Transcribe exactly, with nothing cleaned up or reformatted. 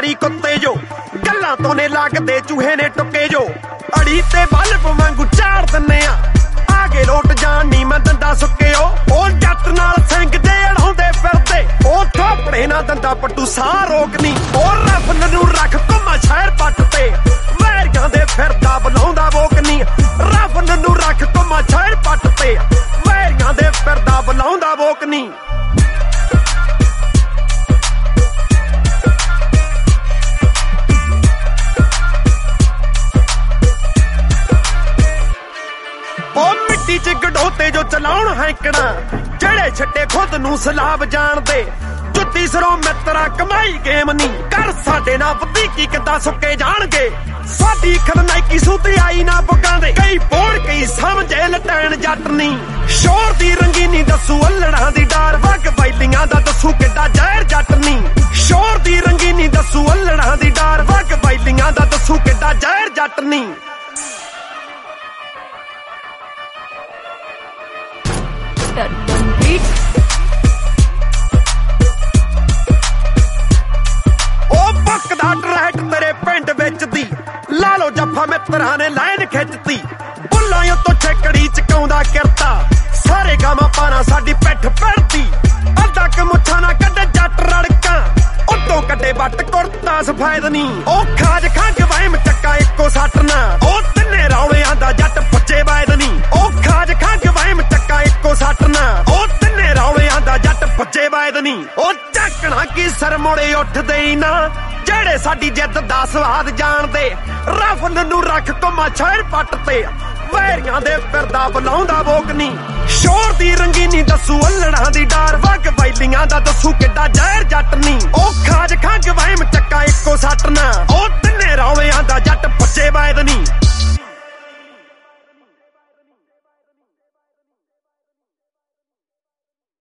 ਵੀ ਕੁੱਤੇ ਜੋ ਗੱਲਾਂ ਤੋਂ ਨੇ ਲੱਗਦੇ ਚੂਹੇ ਨੇ ਟੁੱਕੇ ਜੋ ਅੜੀ ਤੇ ਬਲਬ ਵਾਂਗੂ ਚਾੜ ਦਿੰਨੇ ਆ ਆਗੇ ਲੋਟ ਜਾਣ ਨੀ ਮੈਂ ਦੰਦਾ ਸੁੱਕਿਓ ਉਹ ਜੱਟ ਨਾਲ ਸਿੰਘ ਜੇ ਅੜਾਉਂਦੇ ਫਿਰਦੇ ਉਹ ਥੋਪੜੇ ਨਾ ਦੰਦਾ ਪੱਟੂ ਸਾਹ ਰੋਕਨੀ ਉਹ ਰਫਲ ਨੂੰ ਰੱਖ ਘੁੰਮਾ ਸ਼ਹਿਰ ਪੱਟ ਤੇ ਵੈਰੀਆਂ ਦੇ ਫਿਰਦਾ ਬੁਲਾਉਂਦਾ ਵੋਕਨੀ ਰਫਲ ਨੂੰ ਰੱਖ ਘੁੰਮਾ ਸ਼ਹਿਰ ਪੱਟ ਤੇ ਵੈਰੀਆਂ ਦੇ ਫਿਰਦਾ ਬੁਲਾਉਂਦਾ ਵੋਕਨੀ ਚ ਗਡੋਤੇ ਜੋ ਚਲਾਉਣ ਹੈਂਕਣਾ ਜਿਹੜੇ ਛੱਡੇ ਖੁਦ ਨੂੰ ਸਲਾਬ ਜਾਣਦੇ ਜੁੱਤੀ ਸਰੋਂ ਮਿੱਤਰਾ ਕਮਾਈ ਗੇਮ ਨਹੀਂ ਕਰ ਸਾਡੇ ਨਾਲ ਵਧੀਕੀ ਕਿੱਦਾਂ ਸੁੱਕੇ ਜਾਣਗੇ ਸਾਡੀ ਖਰਨਾਈਕੀ ਸੂਤੀ ਆਈ ਨਾ ਬੁੱਗਾਂ ਦੇ ਕਈ ਬੋੜ ਕਈ ਸਮਝੇ ਲਟੈਣ ਜੱਟ ਨਹੀਂ ਸ਼ੋਰ ਦੀ ਰੰਗੀਨੀ ਦੱਸੂ ਅਲੜਾਂ ਦੀ ਡਾਰ ਵਗ ਵੈਲੀਆਂ ਦਾ ਦੱਸੂ ਕਿੱਡਾ ਜ਼ਹਿਰ ਜੱਟ ਨਹੀਂ ਸ਼ੋਰ ਦੀ ਰੰਗੀਨੀ ਦੱਸੂ ਅਲੜਾਂ ਦੀ ਡਾਰ ਵਗ ਵੈਲੀਆਂ ਦਾ ਦੱਸੂ ਕਿੱਡਾ ਜ਼ਹਿਰ ਜੱਟ ਨਹੀਂ ਉਹ ਬੱਕਦਾ ਟਰੈਟ ਤੇਰੇ ਪਿੰਡ ਵਿੱਚ ਦੀ ਲਾ ਲੋ ਜੱਫਾ ਮਿੱਤਰਾਂ ਨੇ ਲਾਈਨ ਖਿੱਚਤੀ ਬੁੱਲਾਂ ਤੋਂ ਛੇਕੜੀ ਚਕਾਉਂਦਾ ਕਿਰਤਾ ਸਾਰੇ ਗਾਵਾਂ ਪਾਣਾ ਸਾਡੀ ਪਿੱਠ ਪੜਦੀ ਅੱਧਾ ਕ ਮੁੱਛਾਂ ਨਾ ਕੱਢੇ ਜੱਟ ਰੜਕਾਂ ਉੱਤੋਂ ਕੱਢੇ ਵੱਟ ਕੁਰਤਾ ਸਫੈਦ ਨਹੀਂ ਉਹ ਖਾਜ ਖੰਗ ਵਹਿਮ ਚੱਕਾ ਇੱਕੋ ਸੱਟ ਨਾ ਉਹ ਤਿੰਨੇ ਰੌਲਿਆਂ ਦਾ ਜੱਟ ਫੱਜੇ ਵੈਦ ਨਹੀਂ ਉਹ ਖਾਜ ਖੰਗ ਵਹਿਮ ਚੱਕਾ ਇੱਕੋ ਸੱਟ ਨਾ ਉਹ ਤਿੰਨੇ ਰੌਲਿਆਂ ਦਾ ਜੱਟ ਫੱਜੇ ਵੈਦ ਨਹੀਂ ਉਹ ਝਾਕਣਾ ਕੀ ਸਰ ਮੋੜੇ ਉੱਠਦੇ ਹੀ ਨਾ ਜਿਹੜੇ ਸਾਡੀ ਜਿੱਤ ਦਾ ਸਵਾਦ ਜਾਣਦੇ ਰਫਲ ਨੂੰ ਰੱਖ ਘੁੰਮਾ ਸ਼ਹਿਰ ਪੱਟ ਤੇ ਵੈਰੀਆਂ ਦੇ ਫਿਰਦਾ ਬੁਲਾਉਂਦਾ ਵੋਕਨੀ ਸ਼ੋਰ ਦੀ ਰੰਗੀਨੀ ਦੱਸੂ ਅਲੜਾਂ ਦੀ ਡਾਰ ਵਗ ਵੈਲੀਆਂ ਦਾ ਦੱਸੂ ਕਿੱਡਾ ਜ਼ਹਿਰ ਜੱਟ ਨਹੀਂ ਉਹ ਖਾਜ ਖੰਗ ਵਹਿਮ ਚੱਕਾ ਇੱਕੋ ਸੱਟ ਨਾ